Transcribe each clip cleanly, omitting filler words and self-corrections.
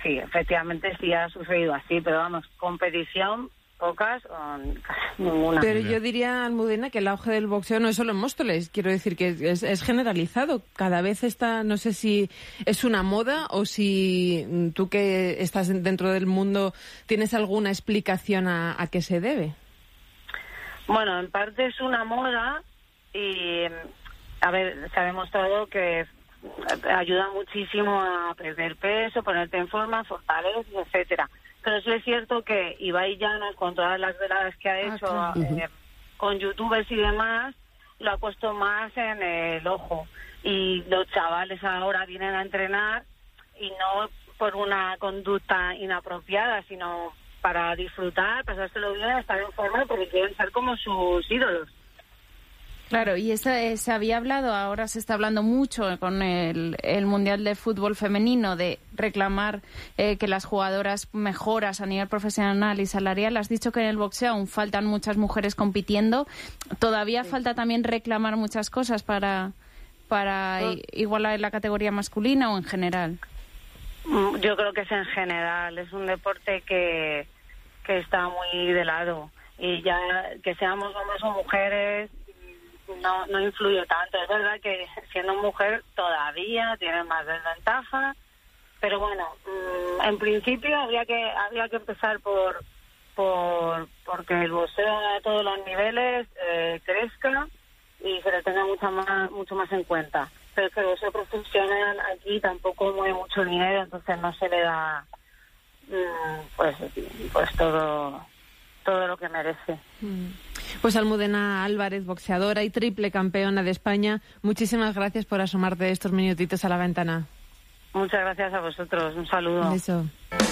sí, efectivamente sí ha sucedido así, pero vamos, competición, pocas o ninguna. Pero yo diría, Almudena, que el auge del boxeo no es solo en Móstoles, quiero decir que es generalizado. Cada vez está, no sé si es una moda o si tú que estás dentro del mundo tienes alguna explicación a qué se debe. Bueno, en parte es una moda y, a ver, se ha demostrado que ayuda muchísimo a perder peso, ponerte en forma, fortalecer, etcétera. Pero sí es cierto que Ibai Llanos, con todas las veladas que ha hecho con youtubers y demás, lo ha puesto más en el ojo. Y los chavales ahora vienen a entrenar y no por una conducta inapropiada, sino para disfrutar, pasárselo bien, estar en forma, porque quieren ser como sus ídolos. Claro, y se había hablado, ahora se está hablando mucho con el Mundial de Fútbol Femenino de reclamar que las jugadoras mejoras a nivel profesional y salarial. Has dicho que en el boxeo aún faltan muchas mujeres compitiendo. ¿Todavía falta también reclamar muchas cosas para igualar la categoría masculina o en general? Yo creo que es en general. Es un deporte que está muy de lado. Y ya que seamos hombres o mujeres no influye tanto. Es verdad que siendo mujer todavía tiene más desventaja, pero bueno, en principio habría que empezar porque el boxeo a todos los niveles crezca y se le tenga mucho más en cuenta. Pero que el boxeo profesional aquí tampoco mueve mucho dinero, entonces no se le da pues todo lo que merece. Pues Almudena Álvarez, boxeadora y triple campeona de España, muchísimas gracias por asomarte estos minutitos a la ventana. Muchas gracias a vosotros. Un saludo. Un beso.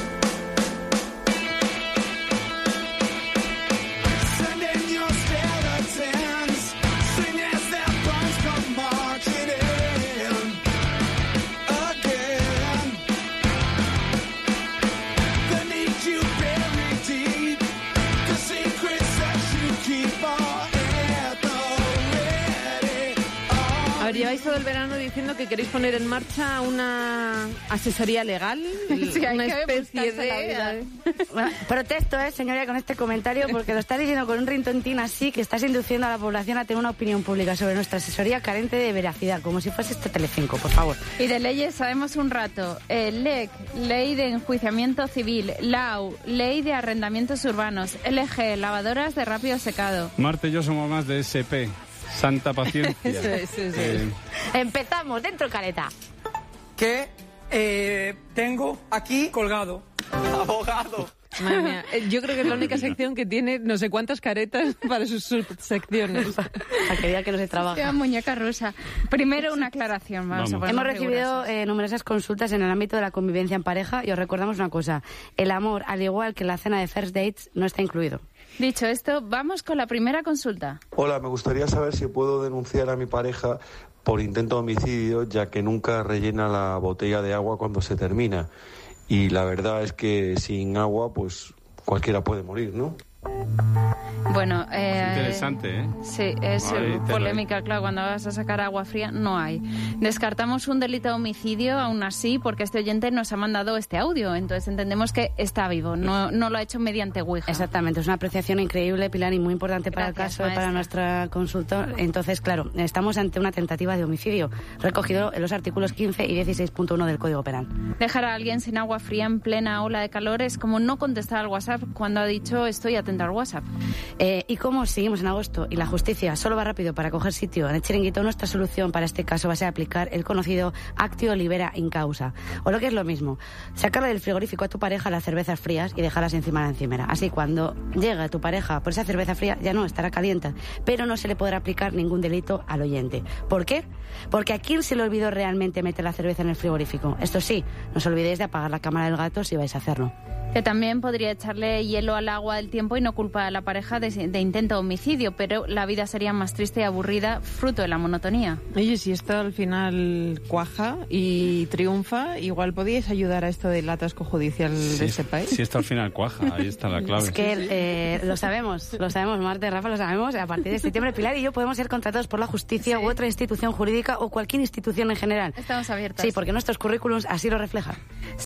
Lleváis todo el verano diciendo que queréis poner en marcha una asesoría legal, sí, una especie de... Bueno, protesto, señoría, con este comentario, porque lo está diciendo con un rintontín así, que estás induciendo a la población a tener una opinión pública sobre nuestra asesoría carente de veracidad, como si fuese esto Telecinco, por favor. Y de leyes sabemos un rato. LEC, Ley de Enjuiciamiento Civil. LAU, Ley de Arrendamientos Urbanos. LG, Lavadoras de Rápido Secado. Marta y yo somos más de SP. Santa paciencia. Eso. Empezamos, dentro careta. Que tengo aquí colgado. Abogado. Madre mía, yo creo que es la única sección que tiene no sé cuántas caretas para sus subsecciones. Para que diga que no se trabaja. Qué muñeca rusa. Primero una aclaración. Hemos recibido numerosas consultas en el ámbito de la convivencia en pareja y os recordamos una cosa. El amor, al igual que la cena de first dates, no está incluido. Dicho esto, vamos con la primera consulta. Hola, me gustaría saber si puedo denunciar a mi pareja por intento de homicidio, ya que nunca rellena la botella de agua cuando se termina. Y la verdad es que sin agua, pues cualquiera puede morir, ¿no? Bueno, es interesante, ¿eh? Sí, es polémica, claro, cuando vas a sacar agua fría no hay. Descartamos un delito de homicidio, aún así, porque este oyente nos ha mandado este audio, entonces entendemos que está vivo, no lo ha hecho mediante Ouija. Exactamente, es una apreciación increíble, Pilar, y muy importante para el caso, maestra. Para nuestra consulta. Entonces, claro, estamos ante una tentativa de homicidio, recogido en los artículos 15 y 16.1 del Código Penal. Dejar a alguien sin agua fría en plena ola de calor es como no contestar al WhatsApp cuando ha dicho estoy atenta al WhatsApp. Y como seguimos en agosto y la justicia solo va rápido para coger sitio en el chiringuito, nuestra solución para este caso va a ser aplicar el conocido actio libera in causa. O lo que es lo mismo, sacarle del frigorífico a tu pareja las cervezas frías y dejarlas encima de la encimera. Así cuando llega tu pareja por esa cerveza fría ya no estará caliente, pero no se le podrá aplicar ningún delito al oyente. ¿Por qué? Porque ¿a quién se le olvidó realmente meter la cerveza en el frigorífico? Esto sí, no os olvidéis de apagar la cámara del gato si vais a hacerlo. Que también podría echarle hielo al agua del tiempo y no culpar a la pareja de intento de homicidio, pero la vida sería más triste y aburrida fruto de la monotonía. Oye, si esto al final cuaja y triunfa, igual podíais ayudar a esto del atasco judicial de este país. Si esto al final cuaja, ahí está la clave. Es que lo sabemos, Marta y Rafa, lo sabemos. A partir de septiembre, Pilar y yo podemos ser contratados por la justicia u otra institución jurídica o cualquier institución en general. Estamos abiertas. Sí, porque nuestros currículums así lo reflejan.